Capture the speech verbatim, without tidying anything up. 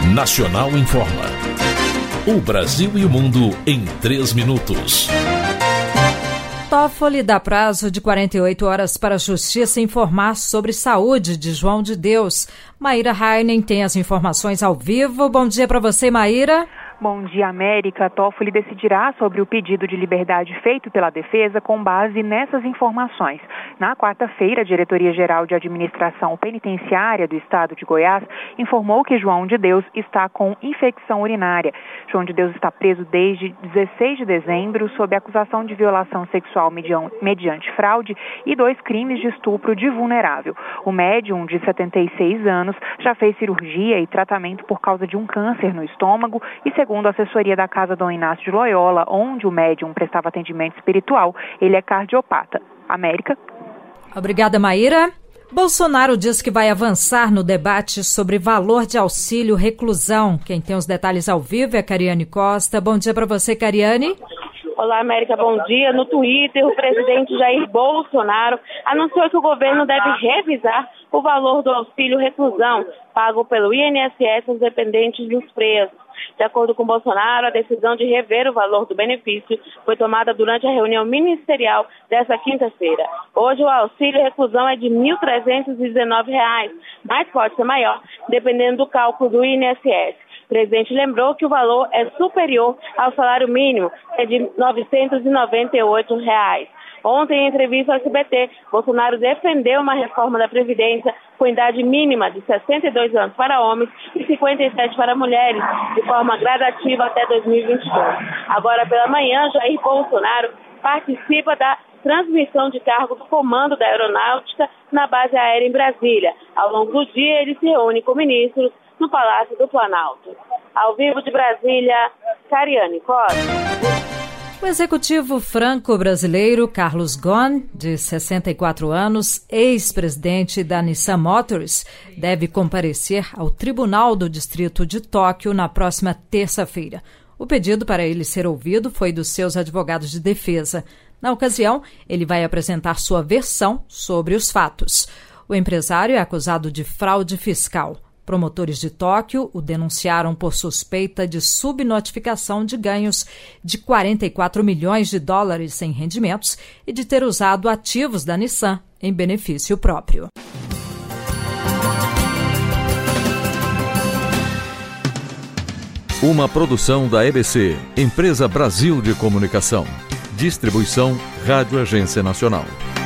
Nacional Informa. O Brasil e o mundo em três minutos. Toffoli dá prazo de quarenta e oito horas para a Justiça informar sobre saúde de João de Deus. Maíra Heinen tem as informações ao vivo. Bom dia para você, Maíra. Bom dia, América. Toffoli decidirá sobre o pedido de liberdade feito pela defesa com base nessas informações. Na quarta-feira, a Diretoria-Geral de Administração Penitenciária do Estado de Goiás informou que João de Deus está com infecção urinária. João de Deus está preso desde dezesseis de dezembro sob acusação de violação sexual mediante fraude e dois crimes de estupro de vulnerável. O médium, de setenta e seis anos, já fez cirurgia e tratamento por causa de um câncer no estômago e, segundo a assessoria da Casa Dom Inácio de Loyola, onde o médium prestava atendimento espiritual, ele é cardiopata. América. Obrigada, Maíra. Bolsonaro diz que vai avançar no debate sobre valor de auxílio reclusão. Quem tem os detalhes ao vivo é a Cariane Costa. Bom dia para você, Cariane. Olá, América, bom dia. No Twitter, o presidente Jair Bolsonaro anunciou que o governo deve revisar o valor do auxílio reclusão pago pelo I N S S aos dependentes dos presos. De acordo com Bolsonaro, a decisão de rever o valor do benefício foi tomada durante a reunião ministerial desta quinta-feira. Hoje, o auxílio reclusão é de mil trezentos e dezenove reais, mas pode ser maior, dependendo do cálculo do I N S S. O presidente lembrou que o valor é superior ao salário mínimo, que é de novecentos e noventa e oito reais. Ontem, em entrevista ao S B T, Bolsonaro defendeu uma reforma da Previdência com idade mínima de sessenta e dois anos para homens e cinquenta e sete para mulheres, de forma gradativa até dois mil e vinte e dois. Agora pela manhã, Jair Bolsonaro participa da transmissão de cargo do Comando da Aeronáutica na base aérea em Brasília. Ao longo do dia, ele se reúne com ministros no Palácio do Planalto. Ao vivo de Brasília, Cariane Costa. O executivo franco-brasileiro Carlos Ghosn, de sessenta e quatro anos, ex-presidente da Nissan Motors, deve comparecer ao Tribunal do Distrito de Tóquio na próxima terça-feira. O pedido para ele ser ouvido foi dos seus advogados de defesa. Na ocasião, ele vai apresentar sua versão sobre os fatos. O empresário é acusado de fraude fiscal. Promotores de Tóquio o denunciaram por suspeita de subnotificação de ganhos de quarenta e quatro milhões de dólares em rendimentos e de ter usado ativos da Nissan em benefício próprio. Uma produção da E B C, Empresa Brasil de Comunicação. Distribuição Rádio Agência Nacional.